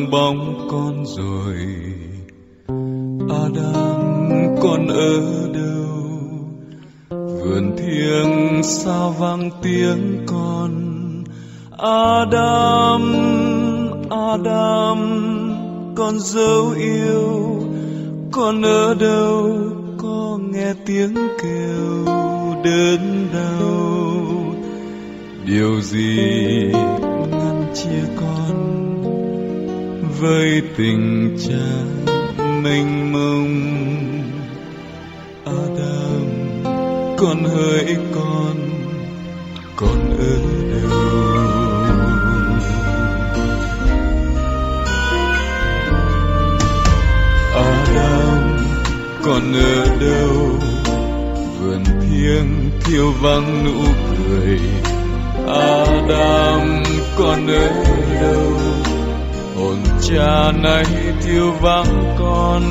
vắng bóng con rồi. Adam, con ở đâu? Vườn thiêng sao vang tiếng con. Adam, Adam, con dấu yêu, con ở đâu? Có nghe tiếng kêu đớn đau. Điều gì ngăn chia con với tình cha mênh mông? Adam, con hỡi con ở đâu? Adam, con ở đâu? Vườn thiêng thiêu vắng nụ cười. Adam, con ở đâu? Hồn cha này thiêu vắng con.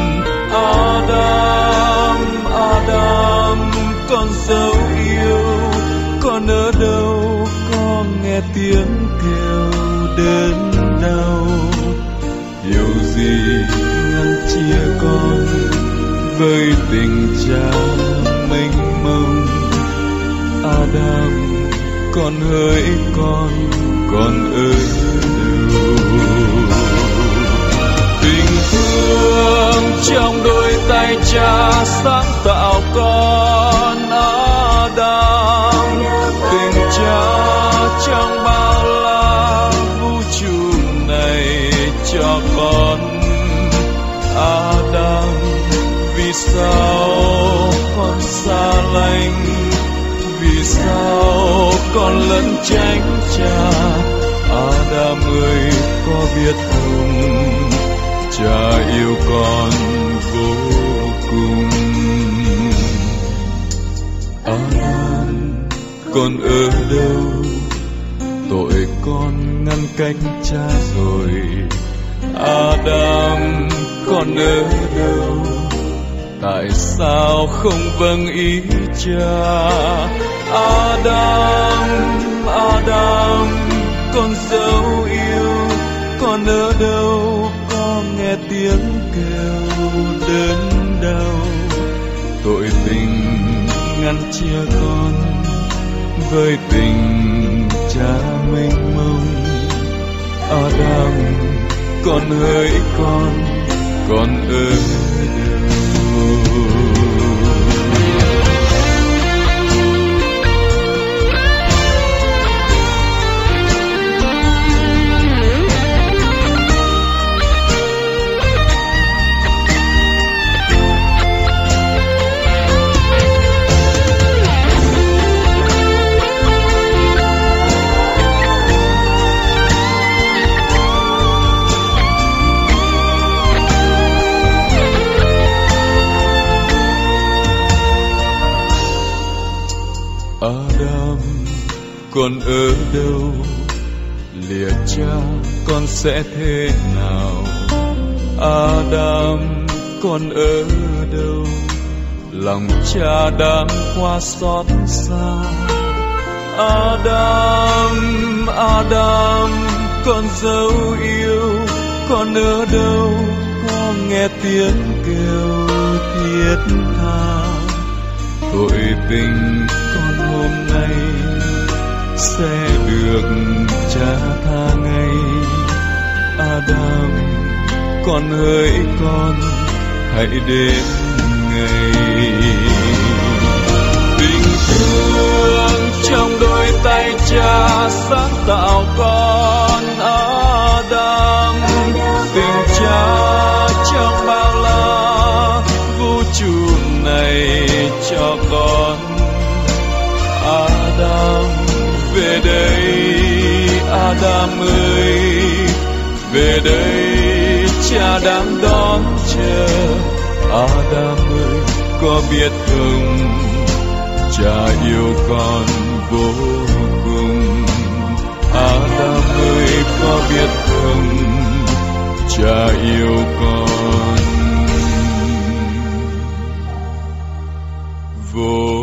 Adam, Adam, con dấu yêu, con ở đâu? Có nghe tiếng kêu đớn đau. Điều gì ngăn chia con với tình cha mênh mông? Adam, con hỡi con ở đâu? Tình thương trong đôi tay cha sáng tạo con. Adam, tình cha trong bao la vũ trụ này cho con. Adam, vì sao con xa lánh? Vì sao con lẫn tránh cha? Adam ơi, có biết không, cha yêu con vô cùng. Adam, con ở đâu? Tội con ngăn cách cha rồi. Adam, con ở đâu? Tại sao không vâng ý cha? Adam, Adam, con dấu yêu, con ở đâu? Có nghe tiếng kêu đớn đau. Tội tình ngăn chia con với tình cha mênh mông. Adam, con hỡi con ở đâu? Adam, con ở đâu? Lìa cha con sẽ thế nào? Adam, con ở đâu? Lòng cha đang qua xót xa. Adam, Adam, con dấu yêu, con ở đâu? Có nghe tiếng kêu thiết tha. Tội tình con hôm nay sẽ được cha tha ngay. Adam, con hỡi con, hãy đến ngày. Tình thương trong đôi tay cha sáng tạo con. Adam, tình cha trong bao la vũ trụ này cho con. Adam, về đây, Adam ơi, về đây, cha đang đón chờ. Adam ơi, có biết không, cha yêu con vô cùng. Adam ơi, có biết không, cha yêu con vô